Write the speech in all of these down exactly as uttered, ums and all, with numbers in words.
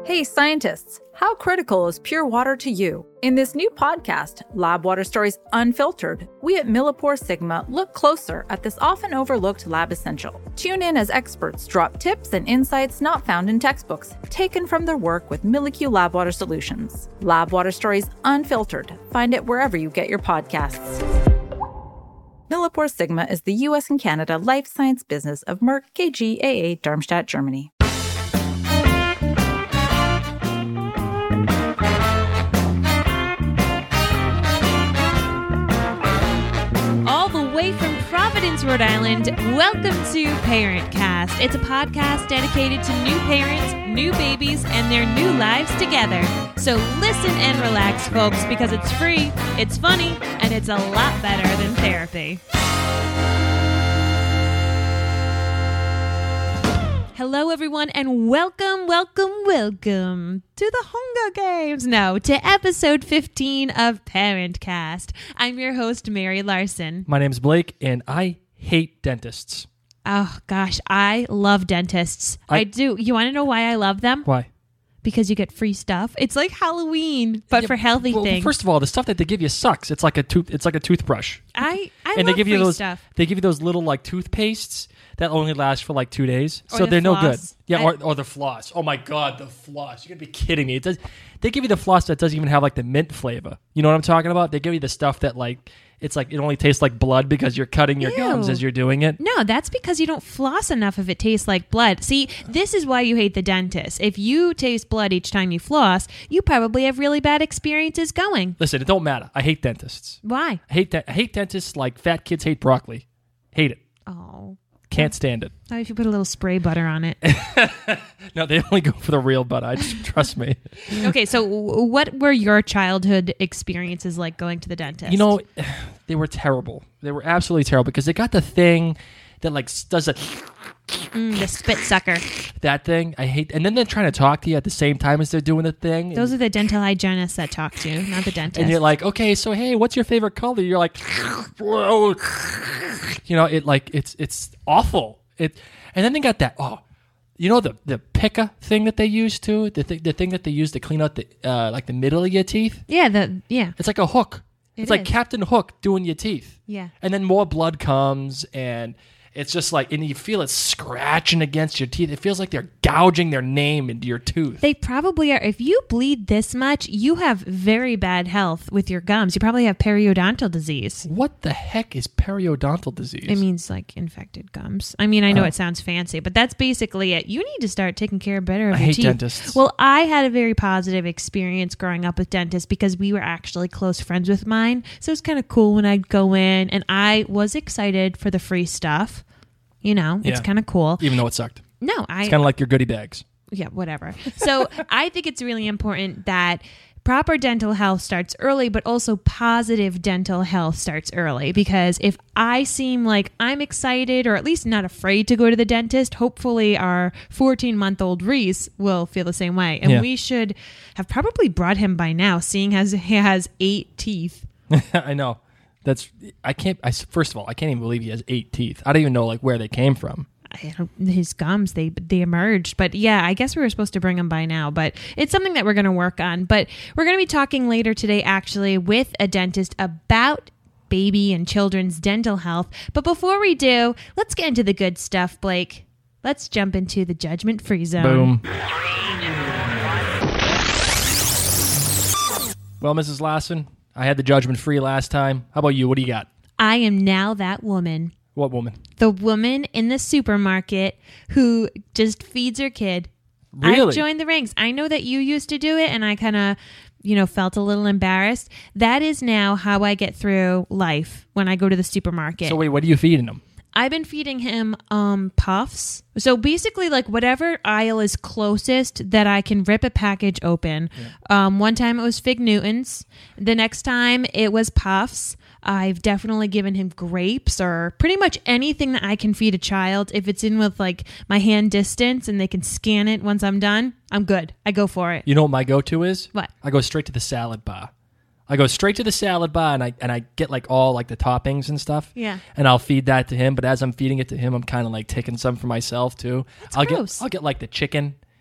Hey scientists, how critical is pure water to you? In this new podcast, Lab Water Stories Unfiltered, we at Millipore Sigma look closer at this often overlooked lab essential. Tune in as experts drop tips and insights not found in textbooks, taken from their work with MilliQ Lab Water Solutions. Lab Water Stories Unfiltered. Find it wherever you get your podcasts. Millipore Sigma is the U S and Canada life science business of Merck K G A A Darmstadt, Germany. From Providence, Rhode Island, welcome to Parent Cast. It's a podcast dedicated to new parents, new babies, and their new lives together. So listen and relax, folks, because it's free, it's funny, and it's a lot better than therapy. Hello, everyone, and welcome, welcome, welcome to the Hunger Games. No, to episode fifteen of Parent Cast. I'm your host, Mary Larson. My name's Blake, and I hate dentists. Oh, gosh, I love dentists. I, I do. You want to know why I love them? Why? Because you get free stuff. It's like Halloween, but yeah, for healthy well, things. First of all, the stuff that they give you sucks. It's like a tooth. It's like a toothbrush. I I and love they give free you those, stuff. They give you those little like toothpastes that only last for like two days, or so the they're floss. no good. Yeah, I, or, or the floss. Oh my god, the floss! You're gonna be kidding me. It does. They give you the floss that doesn't even have like the mint flavor. You know what I'm talking about? They give you the stuff that like it's like it only tastes like blood because you're cutting your Ew. gums as you're doing it. No, that's because you don't floss enough if it tastes like blood. See, this is why you hate the dentist. If you taste blood each time you floss, you probably have really bad experiences going. Listen, it don't matter. I hate dentists. Why? I hate that. I hate dentists like fat kids hate broccoli. Hate it. Oh. Can't stand it. How if you put a little spray butter on it? No, they only go for the real butter. I just, trust me. Okay, so what were your childhood experiences like going to the dentist? You know, they were terrible. They were absolutely terrible because they got the thing that like does a mm, the spit sucker. That thing I hate, and then they're trying to talk to you at the same time as they're doing the thing. Those are the dental hygienists that talk to you, not the dentist. And you're like, okay, so hey, what's your favorite color? You're like, whoa. You know, it like it's it's awful. It, and then they got that. Oh, you know the the pica thing that they use too. The thing the thing that they use to clean out the uh, like the middle of your teeth. Yeah, the yeah. It's like a hook. It it's like is. Captain Hook doing your teeth. Yeah. And then more blood comes, and it's just like, and you feel it scratching against your teeth. It feels like they're gouging their name into your tooth. They probably are. If you bleed this much, you have very bad health with your gums. You probably have periodontal disease. What the heck is periodontal disease? It means like infected gums. I mean, I know Oh. it sounds fancy, but that's basically it. You need to start taking care better of I your hate teeth. dentists. Well, I had a very positive experience growing up with dentists because we were actually close friends with mine. So it was kind of cool when I'd go in, and I was excited for the free stuff. You know, it's Yeah. kind of cool. Even though it sucked. No, I... It's kind of like your goodie bags. Yeah, whatever. So I think it's really important that proper dental health starts early, but also positive dental health starts early. Because if I seem like I'm excited or at least not afraid to go to the dentist, hopefully our fourteen-month-old Reese will feel the same way. And Yeah. we should have probably brought him by now, seeing as he has eight teeth. I know. That's, I can't, I, first of all, I can't even believe he has eight teeth. I don't even know like where they came from. I don't, his gums, they they emerged. But yeah, I guess we were supposed to bring him by now. But it's something that we're going to work on. But we're going to be talking later today, actually, with a dentist about baby and children's dental health. But before we do, let's get into the good stuff, Blake. Let's jump into the judgment-free zone. Boom. Well, Missus Lassen, I had the judgment free last time. How about you? What do you got? I am now that woman. What woman? The woman in the supermarket who just feeds her kid. Really? I've joined the ranks. I know that you used to do it, and I kind of, you know, felt a little embarrassed. That is now how I get through life when I go to the supermarket. So wait, what are you feeding him? I've been feeding him um, puffs. So basically, like whatever aisle is closest that I can rip a package open. Yeah. Um, one time it was Fig Newtons. The next time it was puffs. I've definitely given him grapes or pretty much anything that I can feed a child. If it's in with like my hand distance and they can scan it once I'm done, I'm good. I go for it. You know what my go-to is? What? I go straight to the salad bar. I go straight to the salad bar and I and I get like all like the toppings and stuff. Yeah. And I'll feed that to him. But as I'm feeding it to him, I'm kind of like taking some for myself too. That's I'll gross. get I'll get like the chicken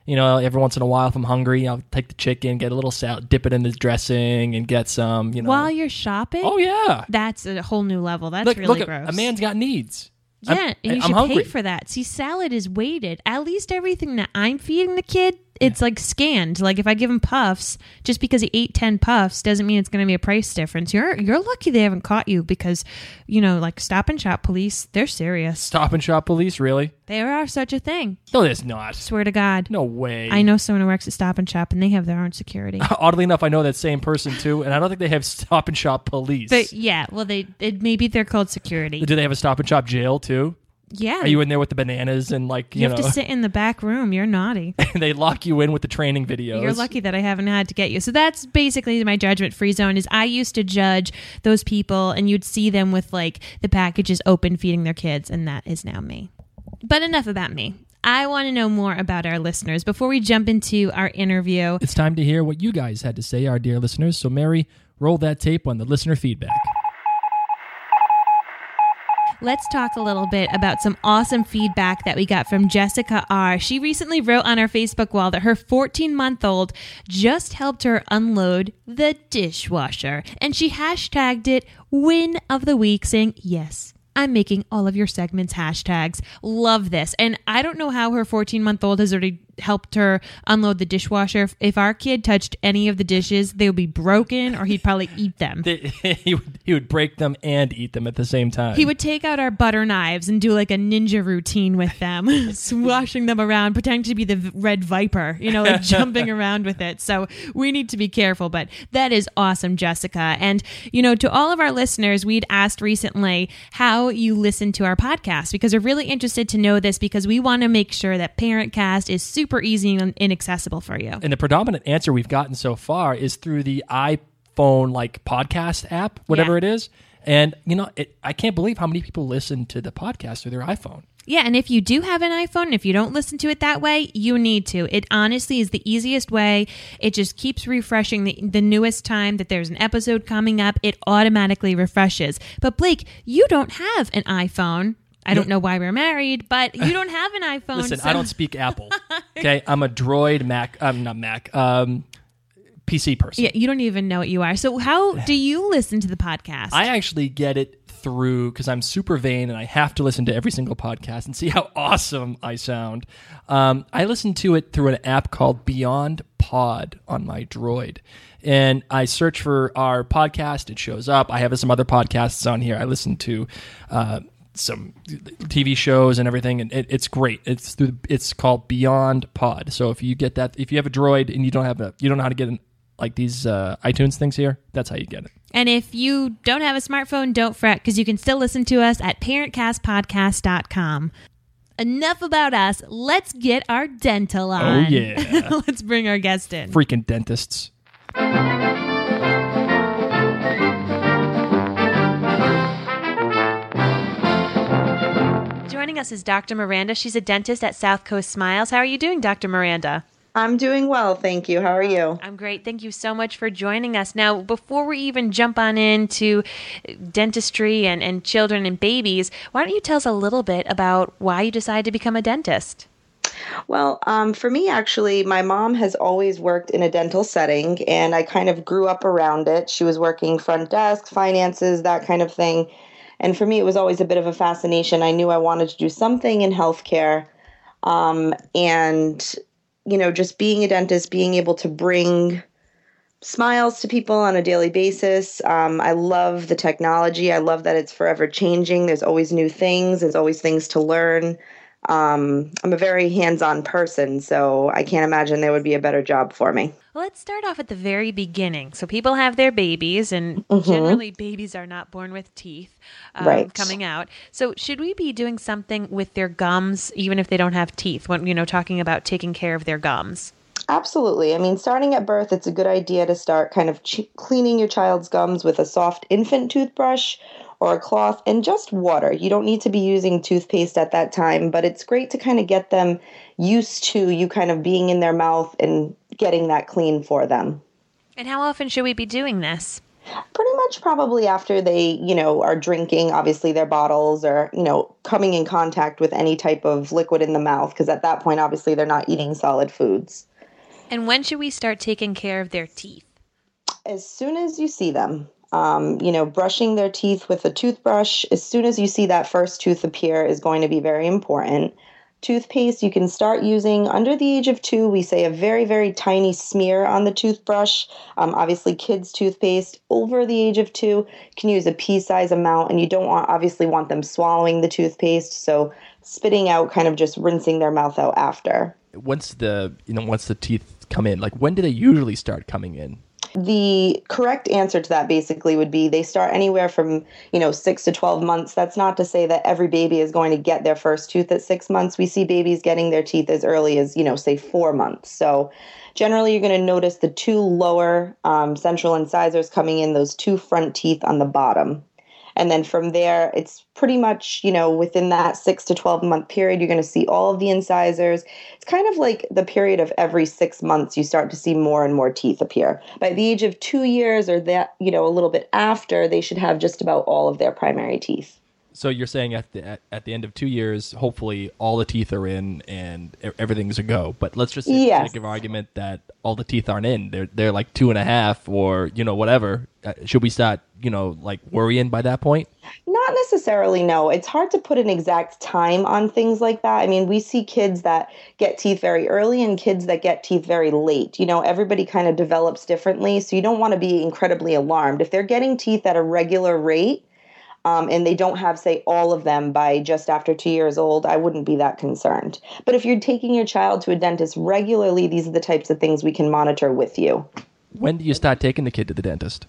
You know, every once in a while, if I'm hungry, I'll take the chicken, get a little salad, dip it in the dressing, and get some, you know. While you're shopping? Oh, yeah. That's a whole new level. That's look, really look, gross. A man's got needs. Yeah, I'm, and you I'm should hungry. pay for that. See, salad is weighted. At least everything that I'm feeding the kid, it's like scanned. Like if I give him puffs, just because he ate ten puffs doesn't mean it's going to be a price difference. You're you're lucky they haven't caught you because, you know, like Stop and Shop police, they're serious. Stop and Shop police, really? There are such a thing. No, there's not. Swear to God. No way. I know someone who works at Stop and Shop and they have their own security. Oddly enough, I know that same person too, and I don't think they have Stop and Shop police. But yeah, well, they it, maybe they're called security. Do they have a Stop and Shop jail too? Yeah. Are you in there with the bananas and like, you, You know, have to sit in the back room. You're naughty. they lock you in with the training videos. You're lucky that I haven't had to get you. So that's basically my judgment-free zone is I used to judge those people and you'd see them with like the packages open feeding their kids, and that is now me. But enough about me. I want to know more about our listeners. Before we jump into our interview, It's time to hear what you guys had to say, our dear listeners. So Mary, roll that tape on the listener feedback. let's talk a little bit about some awesome feedback that we got from Jessica R. She recently wrote on our Facebook wall that her fourteen-month-old just helped her unload the dishwasher. And she hashtagged it Win of the Week, saying, yes, I'm making all of your segments hashtags. Love this. And I don't know how her fourteen-month-old has already helped her unload the dishwasher. If, if our kid touched any of the dishes, they would be broken or he'd probably eat them. he, would, he would break them and eat them at the same time. He would take out our butter knives and do like a ninja routine with them, swashing them around, pretending to be the Red Viper, you know, like jumping around with it. So we need to be careful, but that is awesome, Jessica. And, you know, to all of our listeners, we'd asked recently how you listen to our podcast because we're really interested to know this because we want to make sure that ParentCast is super easy and inaccessible for you. And the predominant answer we've gotten so far is through the iPhone like podcast app, whatever Yeah. it is. And, you know, it, I can't believe how many people listen to the podcast through their iPhone. Yeah, and if you do have an iPhone, if you don't listen to it that way, you need to. It honestly is the easiest way. It just keeps refreshing the, the newest time that there's an episode coming up. It automatically refreshes. But Blake, you don't have an iPhone. I don't know why we're married, but you don't have an iPhone. Listen, so- I don't speak Apple. Okay, I'm a Droid Mac. I'm not Mac. Um, P C person. Yeah, you don't even know what you are. So how do you listen to the podcast? I actually get it through because I'm super vain and I have to listen to every single podcast and see how awesome I sound. Um, I listen to it through an app called Beyond Pod on my Droid. And I search for our podcast. It shows up. I have some other podcasts on here. I listen to uh, some T V shows and everything, and it, it's great. It's through, it's called Beyond Pod. So if you get that, if you have a Droid and you don't have a, you don't know how to get an, like these uh, iTunes things here, that's how you get it. And if you don't have a smartphone, don't fret because you can still listen to us at parent cast podcast dot com. Enough about us. Let's get our dental on. Oh, yeah. Let's bring our guest in. Freaking dentists. Joining us is Doctor Miranda. She's a dentist at South Coast Smiles. How are you doing, Doctor Miranda? I'm doing well, thank you. How are you? I'm great. Thank you so much for joining us. Now, before we even jump on into dentistry and, and children and babies, why don't you tell us a little bit about why you decided to become a dentist? Well, um, for me, actually, my mom has always worked in a dental setting, and I kind of grew up around it. She was working front desk, finances, that kind of thing. And for me, it was always a bit of a fascination. I knew I wanted to do something in healthcare. Um, and, you know, just being a dentist, being able to bring smiles to people on a daily basis. Um, I love the technology. I love that it's forever changing. There's always new things. There's always things to learn. Um, I'm a very hands-on person, so I can't imagine there would be a better job for me. Well, let's start off at the very beginning. So people have their babies, and Mhm. generally babies are not born with teeth um, Right. coming out. So should we be doing something with their gums, even if they don't have teeth, when, you know, talking about taking care of their gums? Absolutely. I mean, starting at birth, it's a good idea to start kind of ch- cleaning your child's gums with a soft infant toothbrush or a cloth and just water. You don't need to be using toothpaste at that time, but it's great to kind of get them used to you kind of being in their mouth and getting that clean for them. And how often should we be doing this? Pretty much probably after they, you know, are drinking, obviously their bottles or, you know, coming in contact with any type of liquid in the mouth, because at that point, obviously, they're not eating solid foods. And when should we start taking care of their teeth? As soon as you see them. Um, you know, brushing their teeth with a toothbrush, as soon as you see that first tooth appear is going to be very important. Toothpaste, you can start using under the age of two. We say a very, very tiny smear on the toothbrush. Um, obviously, kids' toothpaste over the age of two can use a pea-size amount, and you don't want, obviously want them swallowing the toothpaste. So spitting out, kind of just rinsing their mouth out after. Once the you know once the teeth come in, like when do they usually start coming in? The correct answer to that basically would be they start anywhere from, you know, six to twelve months. That's not to say that every baby is going to get their first tooth at six months. We see babies getting their teeth as early as, you know, say four months. So generally, you're going to notice the two lower um, central incisors coming in, those two front teeth on the bottom. And then from there, it's pretty much, you know, within that six to twelve month period, you're going to see all of the incisors. It's kind of like the period of every six months, you start to see more and more teeth appear. By the age of two years or that, you know, a little bit after, they should have just about all of their primary teeth. So you're saying at the at, at the end of two years, hopefully all the teeth are in and e- everything's a go. But let's just say, yes. give argument that all the teeth aren't in. They're they're like two and a half or you know whatever. Uh, should we start you know like worrying by that point? Not necessarily, no. It's hard to put an exact time on things like that. I mean, we see kids that get teeth very early and kids that get teeth very late. You know, everybody kind of develops differently, so you don't want to be incredibly alarmed. If they're getting teeth at a regular rate, Um, and they don't have, say, all of them by just after two years old, I wouldn't be that concerned. But if you're taking your child to a dentist regularly, these are the types of things we can monitor with you. When do you start taking the kid to the dentist?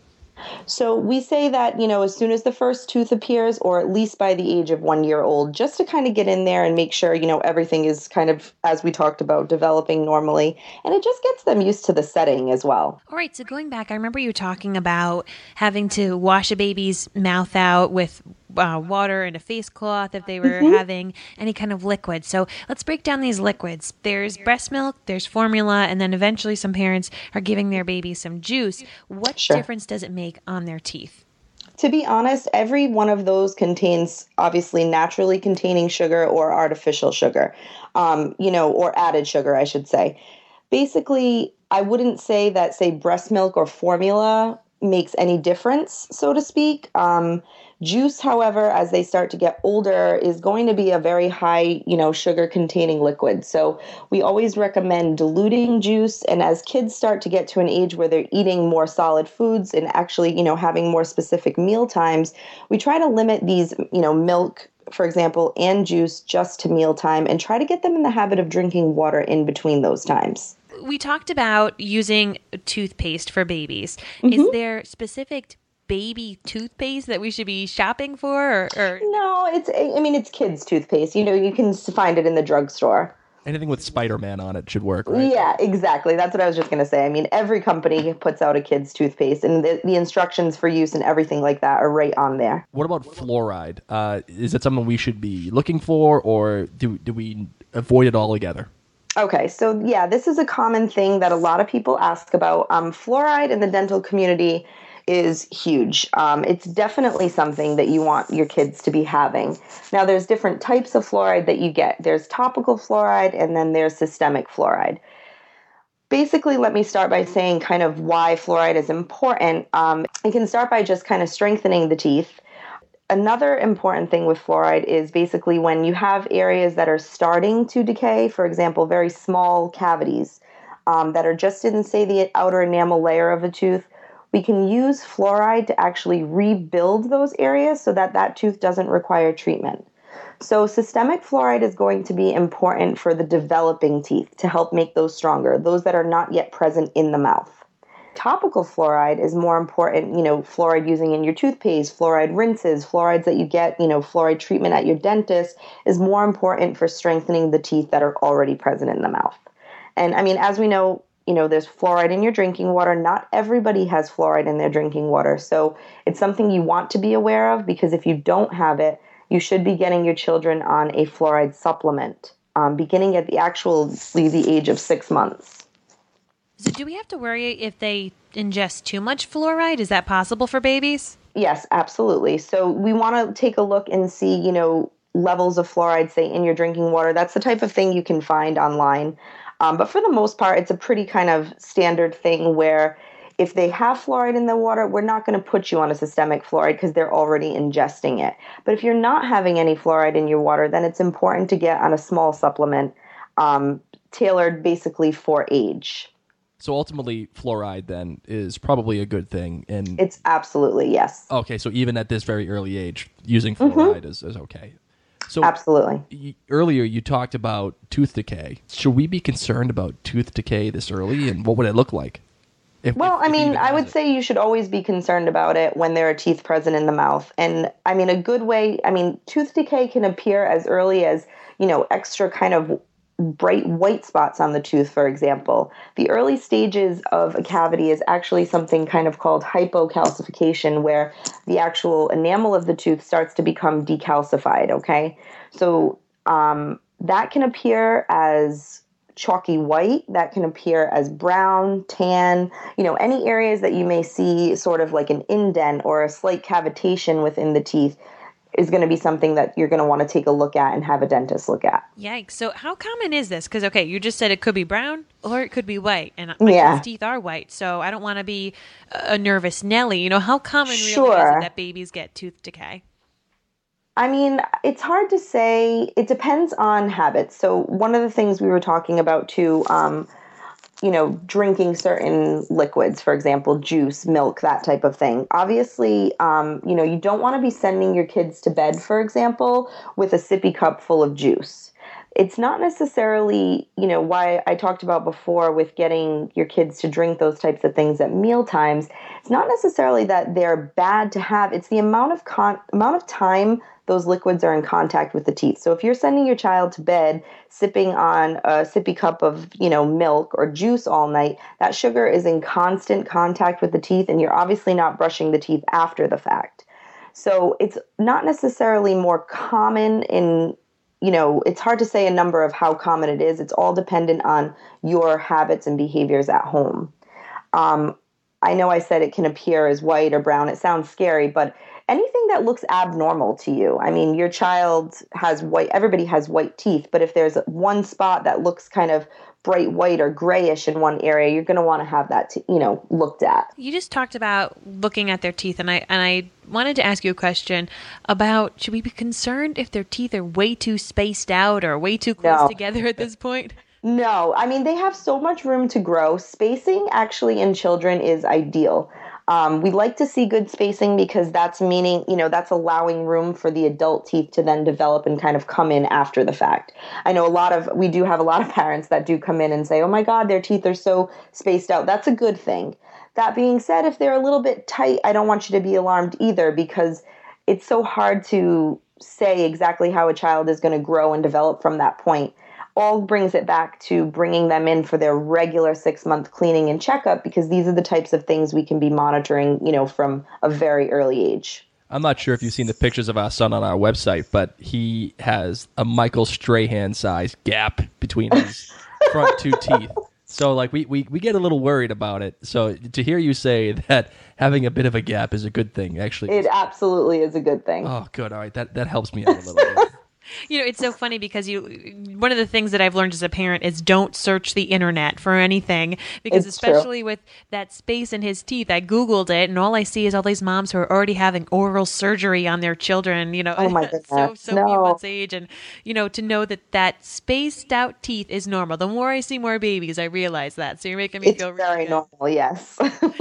So we say that, you know, as soon as the first tooth appears, or at least by the age of one year old, just to kind of get in there and make sure, you know, everything is kind of, as we talked about, developing normally. And it just gets them used to the setting as well. All right, so going back, I remember you talking about having to wash a baby's mouth out with uh, water and a face cloth if they were mm-hmm. having any kind of liquid. So let's break down these liquids. There's breast milk, there's formula, and then eventually some parents are giving their baby some juice. What Sure. difference does it make on their teeth? To be honest, every one of those contains obviously naturally containing sugar or artificial sugar, um, you know, or added sugar, I should say. Basically, I wouldn't say that, say, breast milk or formula makes any difference, so to speak. Um, juice, however, as they start to get older, is going to be a very high, you know, sugar-containing liquid. So we always recommend diluting juice. And as kids start to get to an age where they're eating more solid foods and actually, you know, having more specific meal times, we try to limit these, you know, milk, for example, and juice just to mealtime and try to get them in the habit of drinking water in between those times. We talked about using toothpaste for babies. Mm-hmm. Is there specific baby toothpaste that we should be shopping for? Or, or No, it's, I mean, it's kids' toothpaste. You know, you can find it in the drugstore. Anything with Spider-Man on it should work, right? Yeah, exactly. That's what I was just going to say. I mean, every company puts out a kid's toothpaste, and the, the instructions for use and everything like that are right on there. What about fluoride? Uh, is it something we should be looking for, or do do we avoid it altogether? Okay, so yeah, this is a common thing that a lot of people ask about. Um, fluoride in the dental community is huge. Um, it's definitely something that you want your kids to be having. Now, there's different types of fluoride that you get. There's topical fluoride, and then there's systemic fluoride. Basically, let me start by saying kind of why fluoride is important. Um, you can start by just kind of strengthening the teeth. Another important thing with fluoride is basically when you have areas that are starting to decay, for example, very small cavities um, that are just in, say, the outer enamel layer of a tooth, we can use fluoride to actually rebuild those areas so that that tooth doesn't require treatment. So systemic fluoride is going to be important for the developing teeth to help make those stronger, those that are not yet present in the mouth. Topical fluoride is more important, you know, fluoride using in your toothpaste, fluoride rinses, fluorides that you get, you know, fluoride treatment at your dentist is more important for strengthening the teeth that are already present in the mouth. And I mean, as we know, you know, there's fluoride in your drinking water. Not everybody has fluoride in their drinking water. So it's something you want to be aware of, because if you don't have it, you should be getting your children on a fluoride supplement, um, beginning at the actually the age of six months. So do we have to worry if they ingest too much fluoride? Is that possible for babies? Yes, absolutely. So we want to take a look and see, you know, levels of fluoride, say, in your drinking water. That's the type of thing you can find online. Um, but for the most part, it's a pretty kind of standard thing where if they have fluoride in the water, we're not going to put you on a systemic fluoride because they're already ingesting it. But if you're not having any fluoride in your water, then it's important to get on a small supplement um, tailored basically for age. So ultimately, fluoride then is probably a good thing. And it's absolutely, yes. Okay, so even at this very early age, using fluoride mm-hmm. is, is okay. So absolutely. Y- earlier, you talked about tooth decay. Should we be concerned about tooth decay this early, and what would it look like? If, well, if, I mean, if I would it. say you should always be concerned about it when there are teeth present in the mouth. And I mean, a good way, I mean, tooth decay can appear as early as, you know, extra kind of bright white spots on the tooth, for example. The early stages of a cavity is actually something kind of called hypocalcification, where the actual enamel of the tooth starts to become decalcified, okay? So um, that can appear as chalky white, that can appear as brown, tan, you know, any areas that you may see sort of like an indent or a slight cavitation within the teeth is going to be something that you're going to want to take a look at and have a dentist look at. Yikes. So how common is this? Because, okay, you just said it could be brown or it could be white. And my yeah. kids' teeth are white, so I don't want to be a nervous Nelly. You know, how common sure. really is it that babies get tooth decay? I mean, it's hard to say. It depends on habits. So one of the things we were talking about too, um, you know, drinking certain liquids, for example, juice, milk, that type of thing. Obviously, um, you know, you don't want to be sending your kids to bed, for example, with a sippy cup full of juice. It's not necessarily, you know, why I talked about before with getting your kids to drink those types of things at meal times. It's not necessarily that they're bad to have. It's the amount of con- amount of time those liquids are in contact with the teeth. So if you're sending your child to bed sipping on a sippy cup of, you know, milk or juice all night, that sugar is in constant contact with the teeth, and you're obviously not brushing the teeth after the fact. So it's not necessarily more common in, you know, it's hard to say a number of how common it is. It's all dependent on your habits and behaviors at home. Um, I know I said it can appear as white or brown. It sounds scary, but anything that looks abnormal to you. I mean, your child has white, everybody has white teeth, but if there's one spot that looks kind of bright white or grayish in one area, you're going to want to have that, t- you know, looked at. You just talked about looking at their teeth, and I and I wanted to ask you a question about, should we be concerned if their teeth are way too spaced out or way too close no. together at this point? No, I mean, they have so much room to grow. Spacing actually in children is ideal. Um, we like to see good spacing because that's meaning, you know, that's allowing room for the adult teeth to then develop and kind of come in after the fact. I know a lot of, we do have a lot of parents that do come in and say, oh my God, their teeth are so spaced out. That's a good thing. That being said, if they're a little bit tight, I don't want you to be alarmed either, because it's so hard to say exactly how a child is going to grow and develop from that point. All brings it back to bringing them in for their regular six-month cleaning and checkup, because these are the types of things we can be monitoring, you know, from a very early age. I'm not sure if you've seen the pictures of our son on our website, but he has a Michael Strahan-sized gap between his front two teeth. So, like, we, we, we get a little worried about it. So to hear you say that having a bit of a gap is a good thing, actually. It absolutely is a good thing. Oh, good. All right. That, that helps me out a little bit. You know, it's so funny because you, one of the things that I've learned as a parent is don't search the internet for anything, because it's especially true. with that space in his teeth, I Googled it and all I see is all these moms who are already having oral surgery on their children, you know, oh my goodness. so, so no. few months age. And, you know, to know that that spaced out teeth is normal. The more I see more babies, I realize that. So you're making me it's feel really very good. normal, yes.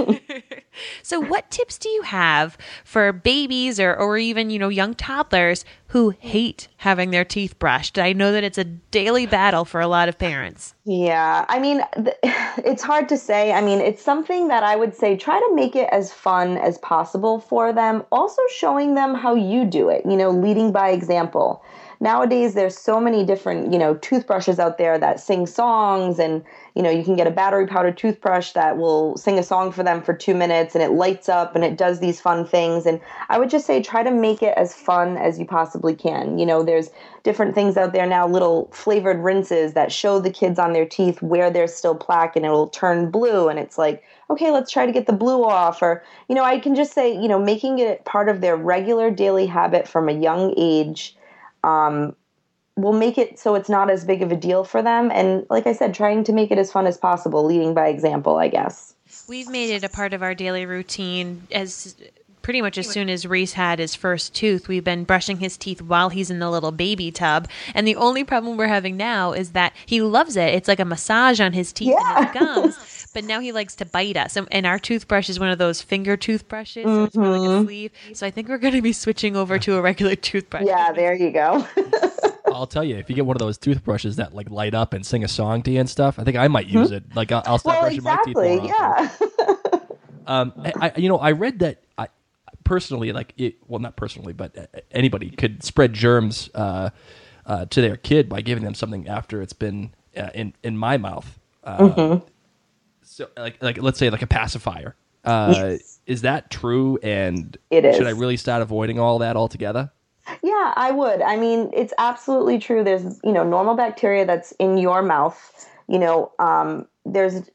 So what tips do you have for babies or, or even, you know, young toddlers who hate having their teeth brushed? I know that it's a daily battle for a lot of parents. Yeah, I mean, th- it's hard to say. I mean, it's something that I would say try to make it as fun as possible for them. Also showing them how you do it, you know, leading by example. nowadays there's so many different, you know, toothbrushes out there that sing songs, and, you know, you can get a battery powered toothbrush that will sing a song for them for two minutes and it lights up and it does these fun things. And I would just say try to make it as fun as you possibly can. You know, there's different things out there now, little flavored rinses that show the kids on their teeth where there's still plaque and it'll turn blue. And it's like, okay, let's try to get the blue off. Or, you know, I can just say, you know, making it part of their regular daily habit from a young age um, will make it so it's not as big of a deal for them. And like I said, trying to make it as fun as possible, leading by example, I guess. We've made it a part of our daily routine as pretty much as soon as Reese had his first tooth. We've been brushing his teeth while he's in the little baby tub. And the only problem we're having now is that he loves it. It's like a massage on his teeth Yeah. and his gums. But now he likes to bite us. And, and our toothbrush is one of those finger toothbrushes. So it's more like a sleeve. So I think we're going to be switching over to a regular toothbrush. Yeah, there you go. I'll tell you, if you get one of those toothbrushes that like light up and sing a song to you and stuff, I think I might use it. Like I'll, I'll start Well, brushing exactly, my teeth more often. yeah. Um, I, I- you know, I read that I personally, like, it, well, not personally, but uh, anybody could spread germs uh, uh, to their kid by giving them something after it's been uh, in in my mouth. Uh, Mm-hmm. So, like, like let's say, like a pacifier. Uh, Is that true? And It is. should I really start avoiding all that altogether? Yeah, I would. I mean, it's absolutely true. There's, you know, normal bacteria that's in your mouth. You know, um, there's,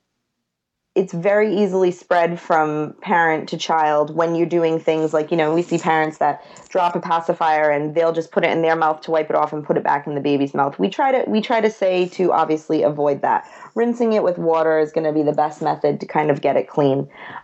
it's very easily spread from parent to child when you're doing things like, you know, we see parents that drop a pacifier and they'll just put it in their mouth to wipe it off and put it back in the baby's mouth. We try to, we try to say to obviously avoid that. Rinsing it with water is going to be the best method to kind of get it clean.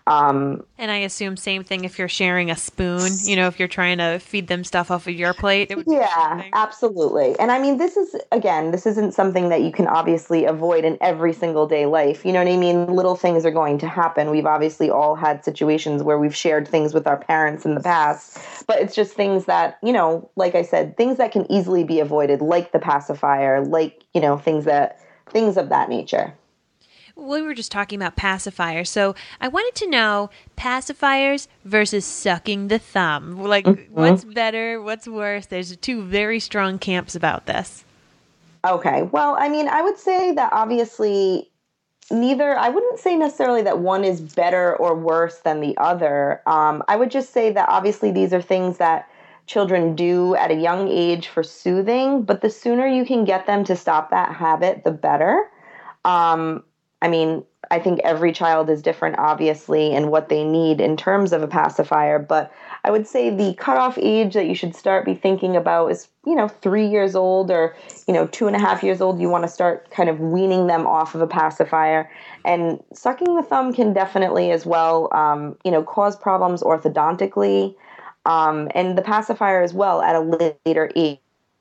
Um, And I assume same thing if you're sharing a spoon. You know, if you're trying to feed them stuff off of your plate. It would be the same Yeah, thing. absolutely. And I mean, this is, again, this isn't something that you can obviously avoid in every single day life. You know what I mean? Little things are going to happen. We've obviously all had situations where we've shared things with our parents in the past, but it's just things that, you know, like I said, things that can easily be avoided, like the pacifier, like, you know, things that, things of that nature. We were just talking about pacifiers. So I wanted to know pacifiers versus sucking the thumb. Like, what's better? What's worse? There's two very strong camps about this. Okay. Well, I mean, I would say that obviously neither, I wouldn't say necessarily that one is better or worse than the other. Um, I would just say that obviously these are things that children do at a young age for soothing, but the sooner you can get them to stop that habit, the better. Um, I mean, I think every child is different, obviously, in what they need in terms of a pacifier. But I would say the cutoff age that you should start be thinking about is, you know, three years old or, you know, two and a half years old. You want to start kind of weaning them off of a pacifier. And sucking the thumb can definitely as well, um, you know, cause problems orthodontically. Um, and the pacifier as well at a later age.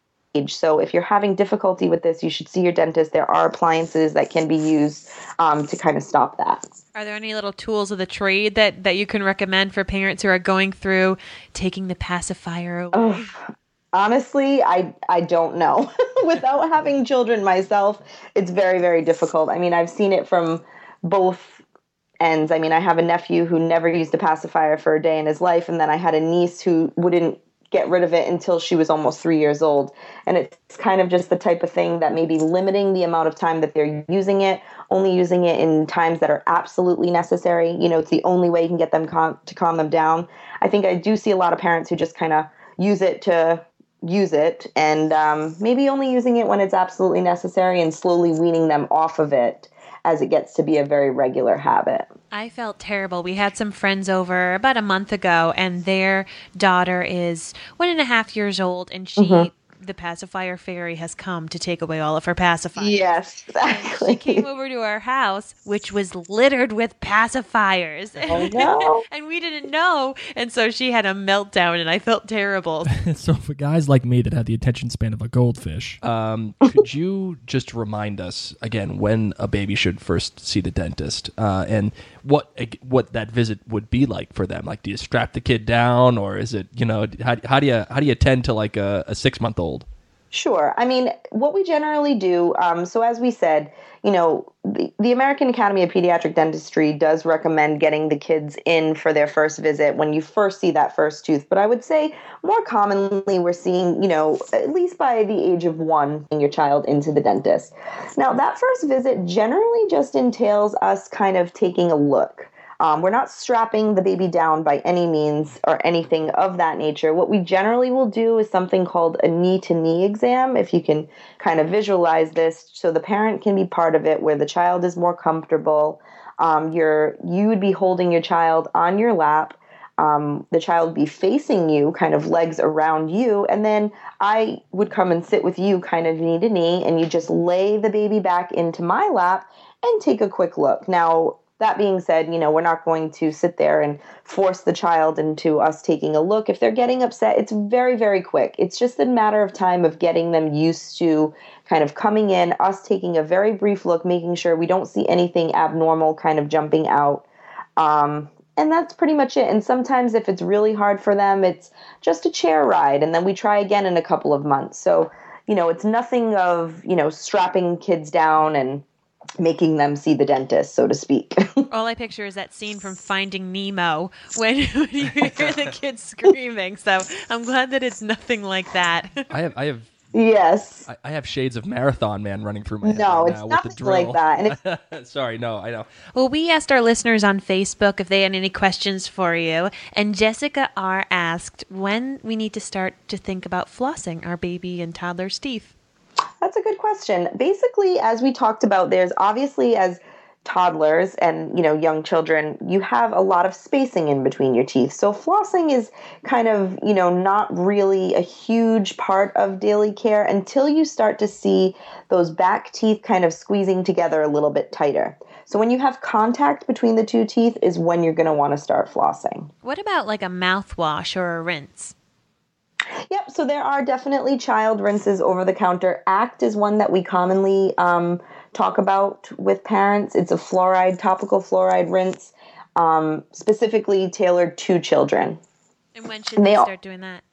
So if you're having difficulty with this, you should see your dentist. There are appliances that can be used um, to kind of stop that. Are there any little tools of the trade that, that you can recommend for parents who are going through taking the pacifier away? Oh, honestly, I I don't know. Without having children myself, it's very, very difficult. I mean, I've seen it from both ends. I mean, I have a nephew who never used a pacifier for a day in his life, and then I had a niece who wouldn't get rid of it until she was almost three years old. And it's kind of just the type of thing that maybe limiting the amount of time that they're using it, only using it in times that are absolutely necessary. You know, it's the only way you can get them calm, to calm them down. I think I do see a lot of parents who just kind of use it to use it and um, maybe only using it when it's absolutely necessary and slowly weaning them off of it as it gets to be a very regular habit. I felt terrible. We had some friends over about a month ago, and their daughter is one and a half years old, and she, mm-hmm. the pacifier fairy, has come to take away all of her pacifiers. Yes, exactly. She came over to our house, which was littered with pacifiers. Oh, no. And we didn't know, and so she had a meltdown, and I felt terrible. So for guys like me that have the attention span of a goldfish, Um, could you just remind us again when a baby should first see the dentist, uh, and what what that visit would be like for them? Like, do you strap the kid down, or is it, you know, how, how do you how do you tend to like a, a six month old? Sure. I mean, what we generally do, um, so as we said, you know, the, the American Academy of Pediatric Dentistry does recommend getting the kids in for their first visit when you first see that first tooth. But I would say more commonly we're seeing, you know, at least by the age of one, your child into the dentist. Now, that first visit generally just entails us kind of taking a look. Um, we're not strapping the baby down by any means or anything of that nature. What we generally will do is something called a knee-to-knee exam, if you can kind of visualize this, so the parent can be part of it, where the child is more comfortable. Um, you're, you would be holding your child on your lap. Um, the child would be facing you, kind of legs around you, and then I would come and sit with you kind of knee to knee, and you just lay the baby back into my lap and take a quick look. Now, that being said, you know, we're not going to sit there and force the child into us taking a look. If they're getting upset, it's very, very quick. It's just a matter of time of getting them used to kind of coming in, us taking a very brief look, making sure we don't see anything abnormal kind of jumping out. Um, and that's pretty much it. And sometimes if it's really hard for them, it's just a chair ride. And then we try again in a couple of months. So, you know, it's nothing of, you know, strapping kids down and making them see the dentist, so to speak. All I picture is that scene from Finding Nemo when, when you hear the kids screaming. So I'm glad that it's nothing like that. I have, I have, yes. I, I have shades of Marathon Man running through my head No, right it's now nothing with the drill. like that. And it's, Sorry, no, I know. Well, we asked our listeners on Facebook if they had any questions for you, and Jessica R. asked when we need to start to think about flossing our baby and toddler's teeth. That's a good question. Basically, as we talked about, there's obviously as toddlers and, you know, young children, you have a lot of spacing in between your teeth. So flossing is kind of, you know, not really a huge part of daily care until you start to see those back teeth kind of squeezing together a little bit tighter. So when you have contact between the two teeth is when you're going to want to start flossing. What about like a mouthwash or a rinse? Yep, so there are definitely child rinses over the counter. ACT is one that we commonly um, talk about with parents. It's a fluoride, topical fluoride rinse, um, specifically tailored to children. And when should and they, they start doing that?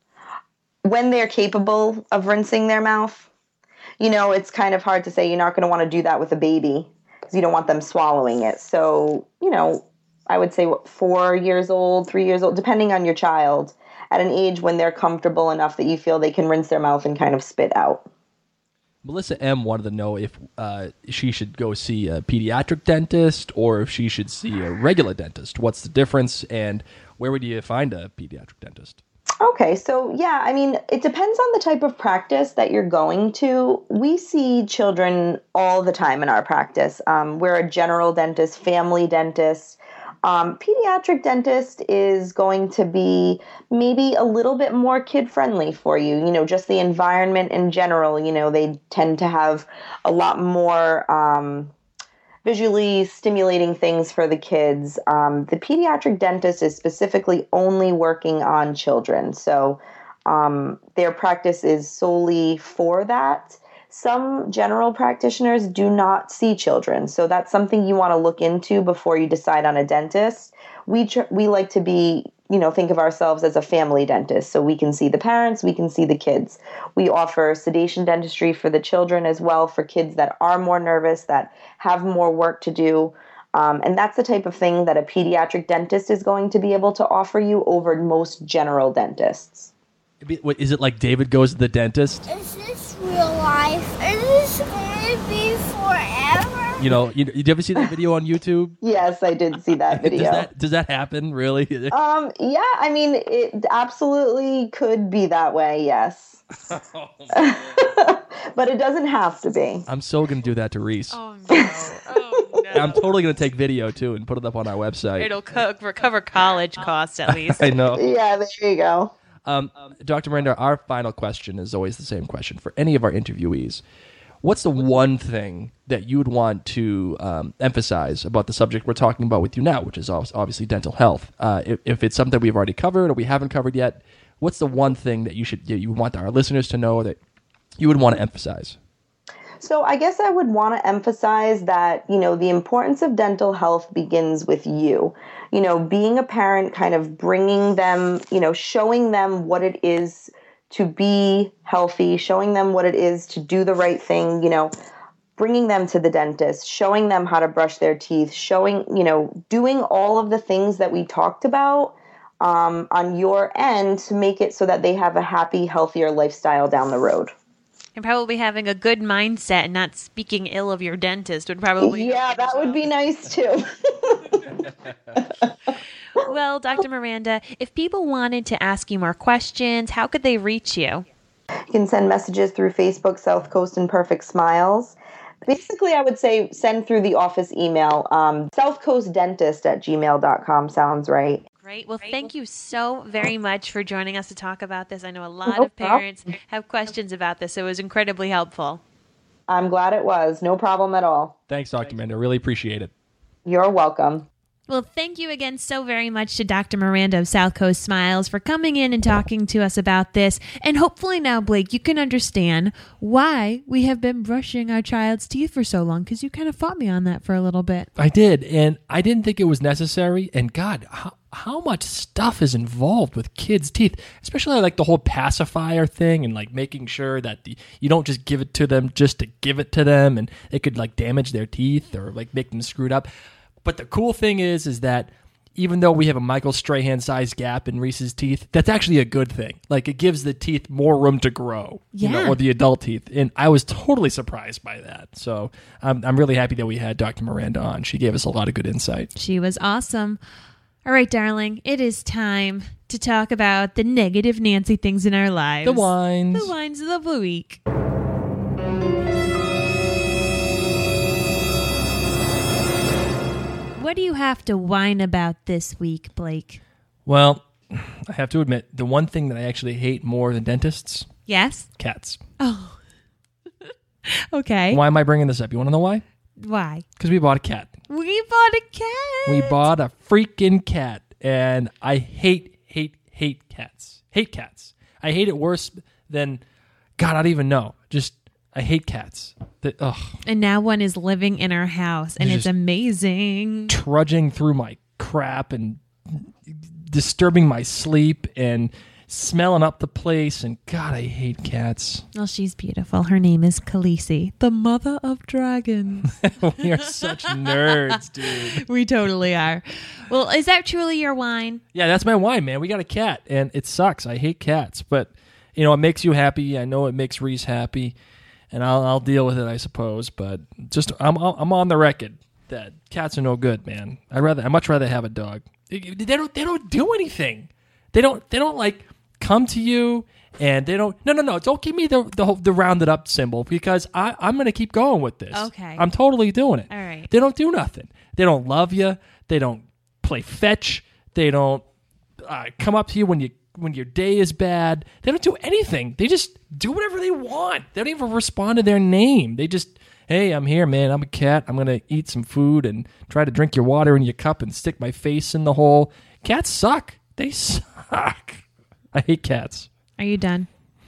When they're capable of rinsing their mouth. You know, it's kind of hard to say you're not going to want to do that with a baby because you don't want them swallowing it. So, you know, I would say what, four years old, three years old, depending on your child, at an age when they're comfortable enough that you feel they can rinse their mouth and kind of spit out. Melissa M. wanted to know if uh, she should go see a pediatric dentist or if she should see a regular dentist. What's the difference, and where would you find a pediatric dentist? Okay, so yeah, I mean, it depends on the type of practice that you're going to. We see children all the time in our practice. Um, we're a general dentist, family dentist. Um, pediatric dentist is going to be maybe a little bit more kid-friendly for you. You know, just the environment in general, you know, they tend to have a lot more um, visually stimulating things for the kids. Um, the pediatric dentist is specifically only working on children. So um, their practice is solely for that. Some general practitioners do not see children, so that's something you want to look into before you decide on a dentist. We tr- we like to be, you know, think of ourselves as a family dentist, so we can see the parents, we can see the kids. We offer sedation dentistry for the children as well, for kids that are more nervous, that have more work to do. Um, and that's the type of thing that a pediatric dentist is going to be able to offer you over most general dentists. What, is it like David Goes to the Dentist? Is this real life? Is this going to be forever? You know, you, did you ever see that video on YouTube? Yes, I did see that video. does, that, does that happen, really? um, yeah, I mean, it absolutely could be that way, yes. Oh, but it doesn't have to be. I'm so going to do that to Reese. Oh, no. Oh, no. I'm totally going to take video, too, and put it up on our website. It'll co- recover college costs, at least. I know. Yeah, there you go. Um, Doctor Miranda, our final question is always the same question for any of our interviewees. What's the one thing that you would want to um, emphasize about the subject we're talking about with you now, which is obviously dental health? Uh, if, if it's something we've already covered or we haven't covered yet, what's the one thing that you should you want our listeners to know that you would want to emphasize? So I guess I would want to emphasize that, you know, the importance of dental health begins with you. You know, being a parent, kind of bringing them, you know, showing them what it is to be healthy, showing them what it is to do the right thing, you know, bringing them to the dentist, showing them how to brush their teeth, showing, you know, doing all of the things that we talked about um, on your end to make it so that they have a happy, healthier lifestyle down the road. And probably having a good mindset and not speaking ill of your dentist would probably yeah, that would be nice too. Well, Doctor Miranda, if people wanted to ask you more questions, how could they reach you? You can send messages through Facebook, South Coast and Perfect Smiles. Basically, I would say send through the office email. Um, southcoastdentist at gmail dot com sounds right. Great. Well, thank you so very much for joining us to talk about this. I know a lot No of parents have questions about this, so it was incredibly helpful. I'm glad it was. No problem at all. Thanks, Doctor Miranda. Really appreciate it. You're welcome. Well, thank you again so very much to Doctor Miranda of South Coast Smiles for coming in and talking to us about this. And hopefully now, Blake, you can understand why we have been brushing our child's teeth for so long, because you kind of fought me on that for a little bit. I did, and I didn't think it was necessary. And God, how, how much stuff is involved with kids' teeth, especially like the whole pacifier thing and like making sure that the, you don't just give it to them just to give it to them, and it could like damage their teeth or like make them screwed up. But the cool thing is, is that even though we have a Michael Strahan-sized gap in Reese's teeth, that's actually a good thing. Like, it gives the teeth more room to grow, yeah. you know, or the adult teeth. And I was totally surprised by that. So I'm, I'm really happy that we had Doctor Miranda on. She gave us a lot of good insight. She was awesome. All right, darling, it is time to talk about the negative Nancy things in our lives. The wines. The wines of the week. What do you have to whine about this week, Blake? Well, I have to admit, the one thing that I actually hate more than dentists, Yes? cats. Oh. Okay. Why am I bringing this up? You want to know why? Why? Because we bought a cat. We bought a cat. We bought a freaking cat, and I hate, hate, hate cats. Hate cats. I hate it worse than, God, I don't even know. Just, I hate cats. That, ugh. And now one is living in our house, and They're it's just amazing. Trudging through my crap and disturbing my sleep and smelling up the place, and God, I hate cats. Well, she's beautiful. Her name is Khaleesi, the mother of dragons. We are such nerds, dude. We totally are. Well, is that truly your wine? Yeah, that's my wine, man. We got a cat, and it sucks. I hate cats, but you know, it makes you happy. I know it makes Reese happy, and I'll I'll deal with it, I suppose. But just I'm I'm on the record that cats are no good, man. I rather I much rather have a dog. They don't they don't do anything. They don't they don't like come to you, and they don't. No, no, no. Don't give me the the, whole, the rounded up symbol, because I I'm gonna keep going with this. Okay. I'm totally doing it. All right. They don't do nothing. They don't love you. They don't play fetch. They don't uh, come up to you when you when your day is bad. They don't do anything. They just do whatever they want. They don't even respond to their name. They just, hey, I'm here, man. I'm a cat. I'm gonna eat some food and try to drink your water in your cup and stick my face in the hole. Cats suck. They suck. I hate cats. Are you done?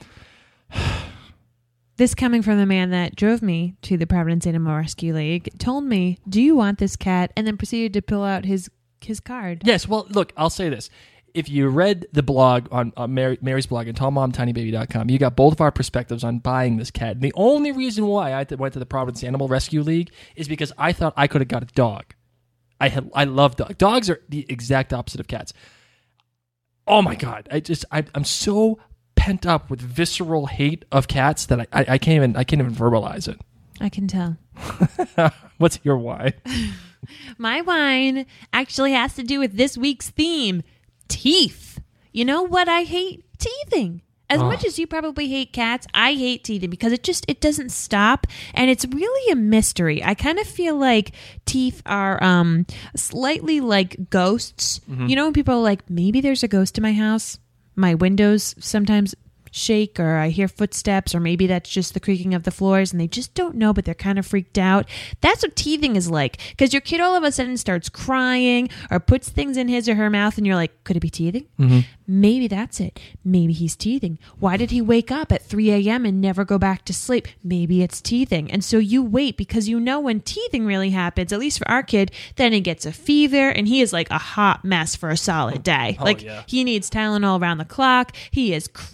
This coming from the man that drove me to the Providence Animal Rescue League, told me, do you want this cat? And then proceeded to pull out his his card. Yes, well, look, I'll say this. If you read the blog on uh, Mary, Mary's blog at tall mom tiny baby dot com, you got both of our perspectives on buying this cat. And the only reason why I went to the Providence Animal Rescue League is because I thought I could have got a dog. I had, I love dogs. Dogs are the exact opposite of cats. Oh my God. I just, I, I'm so pent up with visceral hate of cats that I, I, I can't even, I can't even verbalize it. I can tell. What's your why? My wine actually has to do with this week's theme, teeth. You know what I hate? Teething. As Oh. much as you probably hate cats, I hate teething because it just, it doesn't stop. And it's really a mystery. I kind of feel like teeth are um, slightly like ghosts. Mm-hmm. You know, when people are like, maybe there's a ghost in my house. My windows sometimes shake, or I hear footsteps, or maybe that's just the creaking of the floors, and they just don't know, but they're kind of freaked out. That's what teething is like, because your kid all of a sudden starts crying or puts things in his or her mouth, and you're like, could it be teething? Mm-hmm. Maybe that's it. Maybe he's teething. Why did he wake up at three a.m. and never go back to sleep? Maybe it's teething. And so you wait, because you know when teething really happens, at least for our kid, then he gets a fever, and he is like a hot mess for a solid day. Oh, like yeah. he needs Tylenol around the clock. He is crying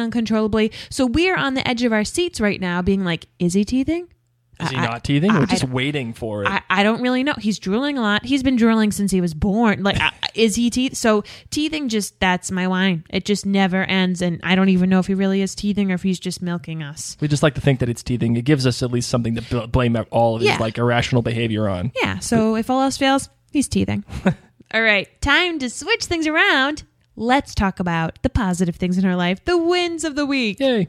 uncontrollably. So we're on the edge of our seats right now being like, is he teething? Is he I- not teething? I- We're just I- waiting for it. I, I don't really know. He's drooling a lot. He's been drooling since he was born. Like, I- is he teeth? So teething just, that's my wine. It just never ends. And I don't even know if he really is teething or if he's just milking us. we just like to think that it's teething. It gives us at least something to bl- blame all of his Yeah. like irrational behavior on. Yeah. So if all else fails, he's teething. All right. Time to switch things around. Let's talk about the positive things in our life, the wins of the week. Yay.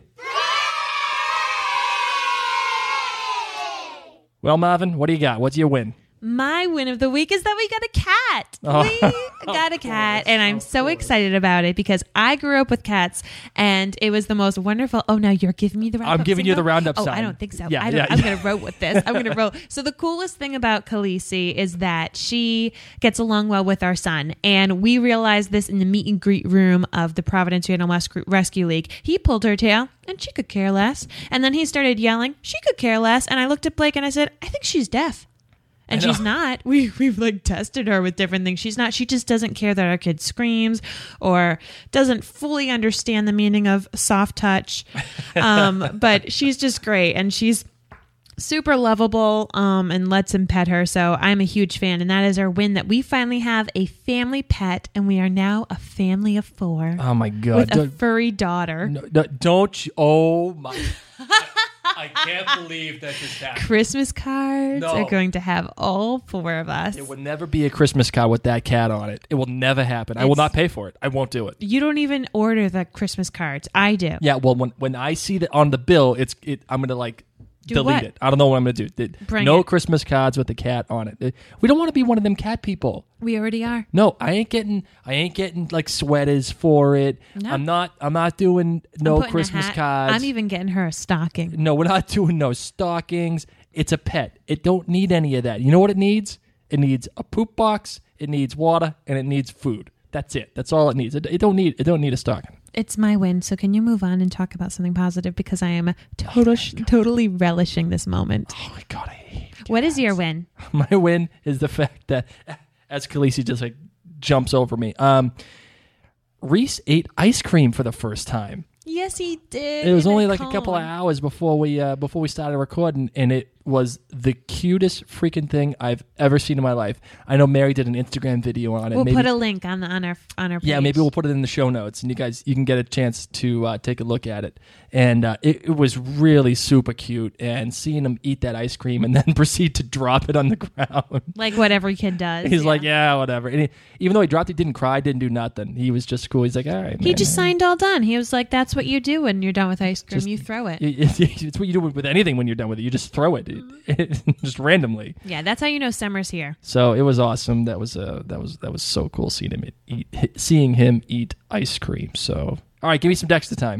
Well, Marvin, what do you got? What's your win? My win of the week is that we got a cat. Oh. We got a cat, and I'm so excited about it because I grew up with cats, and it was the most wonderful. Oh, now you're giving me the roundup. I'm giving you signal? the roundup Oh, sign. I don't think so. Yeah, I don't, yeah, I'm yeah. going to roll with this. I'm going to roll. So the coolest thing about Khaleesi is that she gets along well with our son, and we realized this in the meet and greet room of the Providence Animal Rescue League. He pulled her tail, and she could care less. And then he started yelling. She could care less. And I looked at Blake and I said, I think she's deaf. And I know. she's not. We, we've like tested her with different things. She's not. She just doesn't care that our kid screams or doesn't fully understand the meaning of soft touch. Um, but she's just great. And she's super lovable um, and lets him pet her. So I'm a huge fan. And that is our win that we finally have a family pet. And we are now a family of four Oh, my God. with a Don't- furry daughter. no, no, don't you? Oh, my. I can't believe that just happened. Christmas cards No. are going to have all four of us. It will never be a Christmas card with that cat on it. It will never happen. I will It's- not pay for it. I won't do it. You don't even order the Christmas cards. I do. Yeah, well, when when I see that on the bill, it's it. I'm gonna like Do delete what? it. I don't know what I'm gonna do. The- Bring no it. Christmas cards with the cat on it. Uh, We don't want to be one of them cat people. We already are. No, I ain't getting. I ain't getting like sweaters for it. No. I'm not. I'm not doing no I'm putting a Christmas hat- cards. I'm even getting her a stocking. no, we're not doing no stockings. It's a pet. It don't need any of that. You know what it needs? It needs a poop box. It needs water, and it needs food. That's it. That's all it needs. It, it don't need. It don't need a stocking. It's my win. So can you move on and talk about something positive? Because I am total, totally relishing this moment. Oh my God, I hate. What is your win? My win is the fact that as Khaleesi just like jumps over me, um, Reese ate ice cream for the first time. Yes, he did. It was in only a like a couple of cone. hours before we uh, before we started recording, and it was the cutest freaking thing I've ever seen in my life. I know Mary did an Instagram video on it. We'll maybe, put a link on the on our on our page. yeah, maybe we'll put it in the show notes, and you guys you can get a chance to uh, take a look at it. And uh, it, it was really super cute, and seeing him eat that ice cream and then proceed to drop it on the ground. like what every kid does. He's yeah. like, yeah, whatever. And he, even though he dropped it, didn't cry, didn't do nothing. He was just cool. He's like, all right, He man. just signed all done. He was like, "That's what you do when you're done with ice cream. Just- you throw it." It- it- It's what you do with anything when you're done with it. You just throw it, it- just randomly. Yeah, that's how you know summer's here. So it was awesome. That was uh, that was that was so cool seeing him eat, eat seeing him eat ice cream. So all right, give me some Dexter time.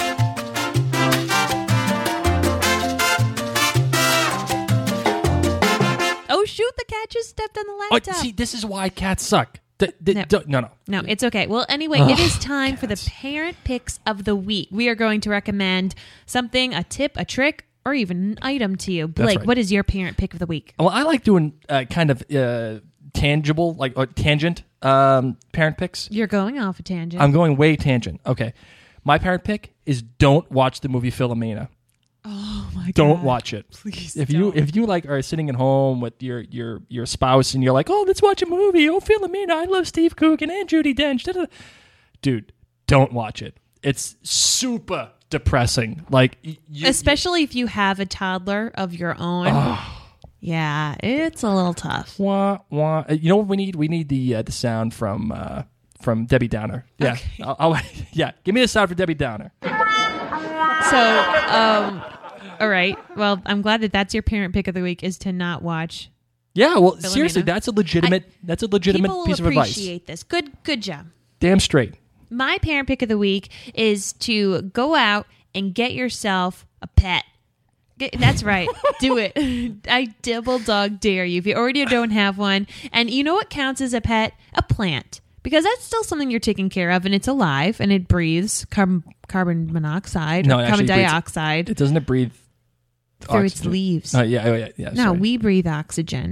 Oh shoot! The cat just stepped on the Oh, laptop. see, this is why cats suck. D- d- No. d- no, no. No, it's okay. Well, anyway, it is time for the parent picks of the week. We are going to recommend something, a tip, a trick, or even an item to you. Blake, right. what is your parent pick of the week? Well, I like doing uh, kind of uh, tangible, like or tangent um, parent picks. You're going off a tangent. I'm going way tangent. Okay, my parent pick is don't watch the movie Philomena. oh my Don't God. watch it. Please If you don't. if you like are sitting at home with your your your spouse and you're like, oh, let's watch a movie. Oh, Philomena, I love Steve Coogan and Judi Dench. Da-da-da." Dude, don't watch it. It's super depressing. Like, y- you, Especially if you have a toddler of your own. Yeah, it's a little tough. wah, wah. Uh, You know what we need? We need the uh, the sound from uh, from Debbie Downer. Yeah, Okay. I'll, I'll, yeah. Give me the sound for Debbie Downer. So, um, all right. Well, I'm glad that that's your parent pick of the week is to not watch. Yeah, well, Philomena. seriously, that's a legitimate that's a legitimate People will piece of advice. appreciate this. Good, good job. Damn straight. My parent pick of the week is to go out and get yourself a pet. Get- That's right. Do it. I double dog dare you. If you already don't have one. And you know what counts as a pet? A plant. Because that's still something you're taking care of, and it's alive, and it breathes carbon carbon monoxide, No, or it carbon actually breathes- dioxide It doesn't it breathe through its oxygen? leaves. Oh yeah, oh yeah, yeah. no, sorry. we breathe oxygen.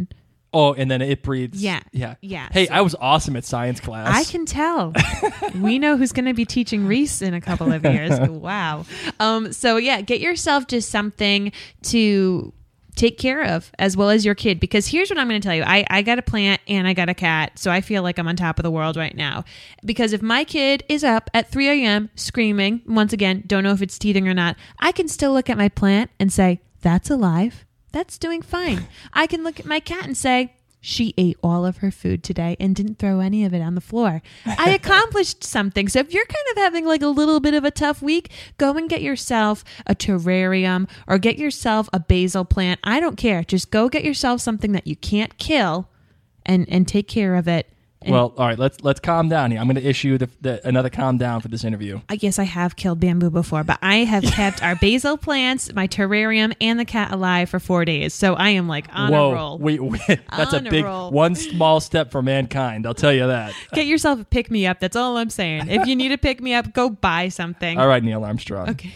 Oh, and then it breathes. Yeah. Yeah. Yeah. Hey, So- I was awesome at science class. I can tell. We know who's going to be teaching Reese in a couple of years. Wow. Um, so yeah, get yourself just something to take care of as well as your kid, because here's what I'm going to tell you. I, I got a plant and I got a cat, so I feel like I'm on top of the world right now. Because if my kid is up at three a.m. screaming, once again, don't know if it's teething or not, I can still look at my plant and say, that's alive. That's doing fine. I can look at my cat and say, she ate all of her food today and didn't throw any of it on the floor. I accomplished something. So if you're kind of having like a little bit of a tough week, go and get yourself a terrarium or get yourself a basil plant. I don't care. Just go get yourself something that you can't kill and, and take care of it. And Well, all right, let's let's calm down here. I'm going to issue the, the, another calm down for this interview. I guess I have killed bamboo before, but I have kept our basil plants, my terrarium, and the cat alive for four days. So I am like on Whoa, a roll. we, we, that's On a a big roll. one small step for mankind. I'll tell you that. Get yourself a pick me up. That's all I'm saying. If you need a pick me up, go buy something. All right, Neil Armstrong. Okay.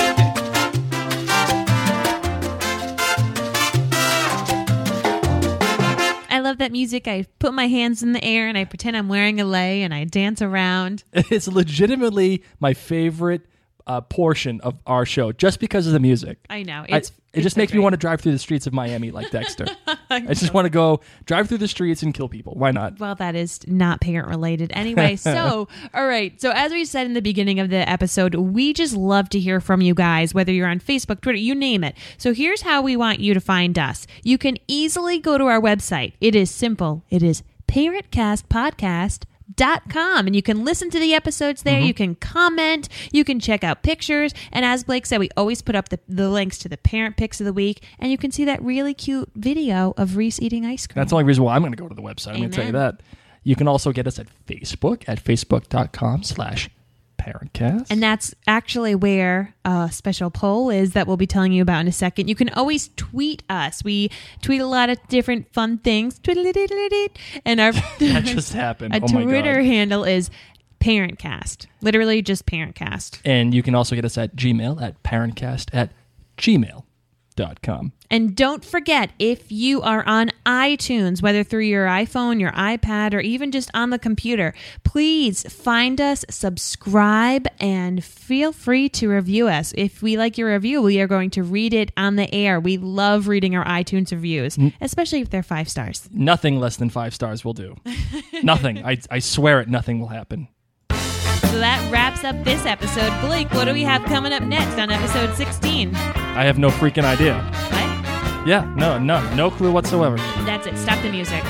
I love that music. I put my hands in the air and I pretend I'm wearing a lei and I dance around. It's legitimately my favorite uh, portion of our show, just because of the music. I know. I- It's, it just makes me want to drive through the streets of Miami like Dexter. I just want to go drive through the streets and kill people. Why not? Well, that is not parent related. Anyway, so, all right. So, as we said in the beginning of the episode, we just love to hear from you guys, whether you're on Facebook, Twitter, you name it. So, here's how we want you to find us. You can easily go to our website. It is simple. It is parent cast podcast dot com, and you can listen to the episodes there. Mm-hmm. You can comment, you can check out pictures, and as Blake said, we always put up the, the links to the parent pics of the week, and you can see that really cute video of Reese eating ice cream. That's the only reason why I'm going to go to the website. I'm going to tell you Amen. that. You can also get us at Facebook at facebook.com slash parentcast. And that's actually where a special poll is that we'll be telling you about in a second. You can always tweet us. We tweet a lot of different fun things. And our that just happened. a Oh my Twitter God. handle is ParentCast. Literally just ParentCast. And you can also get us at Gmail at parentcast at gmail dot com. And don't forget, if you are on iTunes, whether through your iPhone, your iPad, or even just on the computer, please find us, subscribe, and feel free to review us. If we like your review, we are going to read it on the air. We love reading our iTunes reviews, especially if they're five stars. Nothing less than five stars will do. Nothing. I, I swear it, nothing will happen. So that wraps up this episode. Blake, what do we have coming up next on episode sixteen? I have no freaking idea. What? Yeah, no, no, no clue whatsoever. That's it. Stop the music.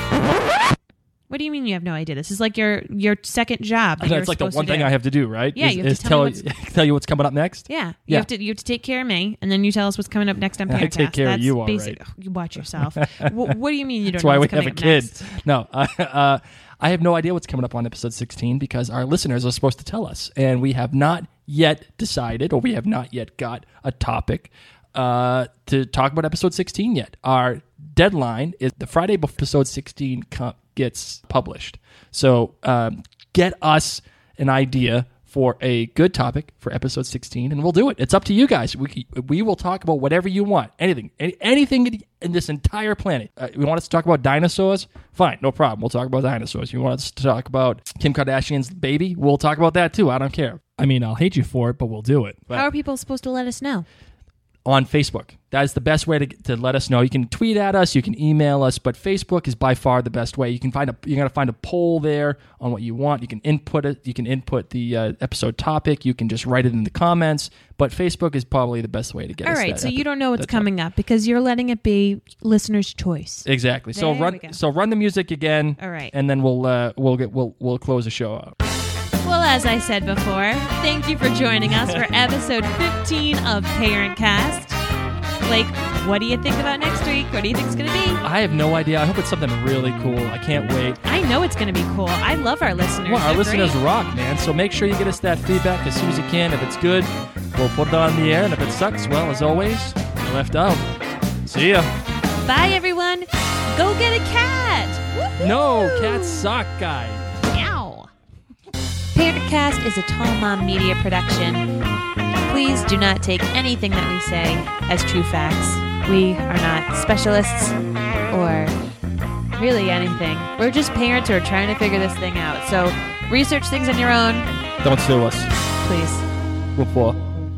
What do you mean you have no idea? This is like your your second job. that you're That's like the supposed one to thing do. I have to do, right? Yeah, is, you have to is tell me tell, tell you what's coming up next. Yeah, you Yeah. have to you have to take care of me, and then you tell us what's coming up next on I Parentcast. take care of That's you, all basic. right. Oh, you watch yourself. what, what do you mean you don't That's know why we what's have a coming up kid. next? No, uh, uh, I have no idea what's coming up on episode sixteen because our listeners are supposed to tell us, and we have not yet decided, or we have not yet got a topic uh, to talk about episode sixteen yet. Our deadline is the Friday before episode sixteen co- gets published. So um, get us an idea for a good topic for episode sixteen, and we'll do it. It's up to you guys. We we will talk about whatever you want, anything, any, anything in this entire planet. Uh, you want us to talk about dinosaurs? Fine, no problem. We'll talk about dinosaurs. You want us to talk about Kim Kardashian's baby? We'll talk about that too. I don't care. I mean, I'll hate you for it, but we'll do it. But How are people supposed to let us know? on Facebook. That is the best way to, to let us know. You can tweet at us, you can email us, but Facebook is by far the best way. You can find a you're gonna find a poll there on what you want. You can input it. You can input the uh, episode topic. You can just write it in the comments. But Facebook is probably the best way to get All us right, that so epi- you don't know what's that coming up because you're letting it be listener's choice. Exactly. So There run we go. so run the music again. All right. And then we'll uh, we'll get we'll we'll close the show out. Well, as I said before, thank you for joining us for episode fifteen of ParentCast. Blake, what do you think about next week? What do you think it's going to be? I have no idea. I hope it's something really cool. I can't wait. I know it's going to be cool. I love our listeners. Well, our They're listeners great. rock, man. So make sure you get us that feedback as soon as you can. If it's good, we'll put it on the air. And if it sucks, well, as always, you're left out. See ya. Bye, everyone. Go get a cat. Woohoo! No, cats suck, guys. Meow. ParentCast is a Tall Mom Media production. Please do not take anything that we say as true facts. We are not specialists or really anything. We're just parents who are trying to figure this thing out. So research things on your own, Don't sue us. please. Before.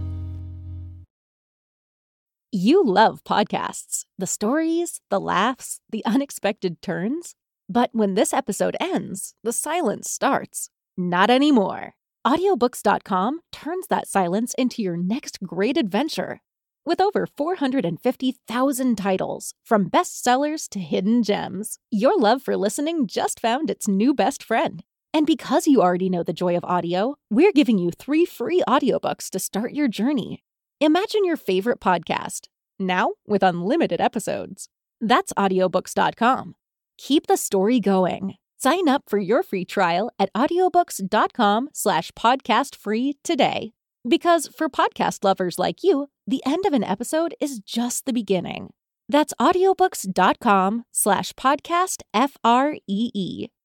You love podcasts, the stories, the laughs, the unexpected turns. But when this episode ends, the silence starts. Not anymore. audiobooks dot com turns that silence into your next great adventure. With over four hundred fifty thousand titles, from bestsellers to hidden gems, your love for listening just found its new best friend. And because you already know the joy of audio, we're giving you three free audiobooks to start your journey. Imagine your favorite podcast, now with unlimited episodes. That's audiobooks dot com. Keep the story going. Sign up for your free trial at audiobooks dot com slash podcast free today. Because for podcast lovers like you, the end of an episode is just the beginning. That's audiobooks dot com slash podcast F R E E.